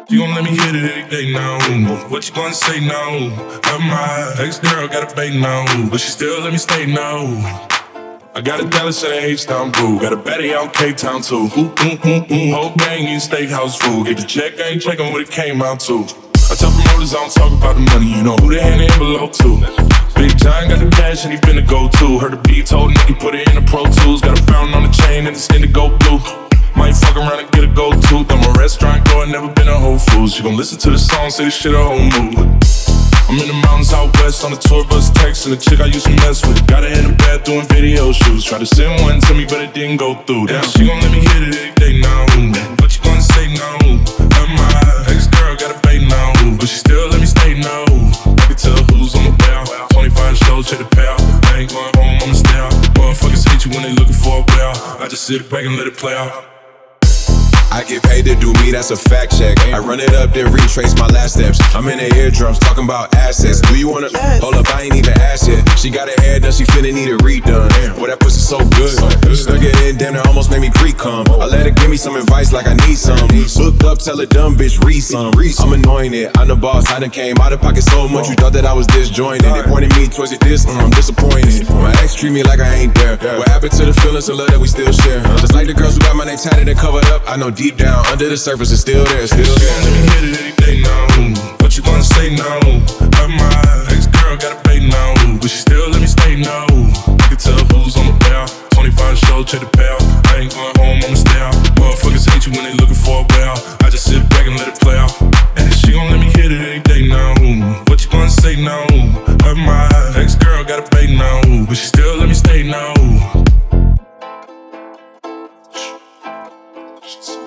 You gon' let me hit it every day now. What you gonna say now? My ex-girl got a baby now, but she still let me stay now. I got a Dallas and a H-Town boo. Got a baddie out in Cape Town too. Whole gang eating steakhouse food. Get the check, I ain't checking what it came out to. I tell promoters I don't talk about the money. You know who they hand the envelope to. Big John got the cash and he finna go too. Heard the beat told nigga put it in the Pro Tools. Got a fountain on the chain and it's indigo blue. Might fuck around and get a gold tooth. I'm a restaurant goer, never been a Whole Foods. You gon' listen to the song, say this shit a whole mood. I'm in the mountains out west on the tour bus texting the chick I used to mess with. Got her in the bath doing video shoots. Tried to send one to me but it didn't go through. Damn, she gon' let me hit it every day now. What you gonna say now? My ex-girl got a baby now, but she still let me stay now. I can tell who's on the bell. 25 shows, check the payout. I ain't going home, I'ma stay out. Motherfuckers hate you when they looking for a bail. I just sit back and let it play out. I get paid to do me, that's a fact check. I run it up, then retrace my last steps. I'm in the eardrums, talking about assets. Do you wanna? Hold up, I ain't even asked yet. She got her hair done, she finna need it redone. Boy, that pussy so good. Stuck it in, damn, it almost made me creep come. I let her give me some advice like I need some. Looked up, tell a dumb bitch, read some. I'm anointed, I'm the boss, I done came out of pocket so much. You thought that I was disjointed. They pointed me towards your distance, I'm disappointed. My ex treat me like I ain't there. What happened to the feelings and love that we still share? Just like the girls who got my name tatted and covered up, I know deep down, under the surface, it's still there, still there. Let me hit it every day now. What you gonna say now? My ex-girl got a baby now, but she still let me stay now. I can tell who's on the bell. 25 shows, check the payout. I ain't going home, I'ma stay out. Motherfuckers hate you when they looking for a bail. I just sit back and let it play out. And she gon' let me hit it every day now. What you gonna say now? My ex-girl got a baby now, but she still let me stay now.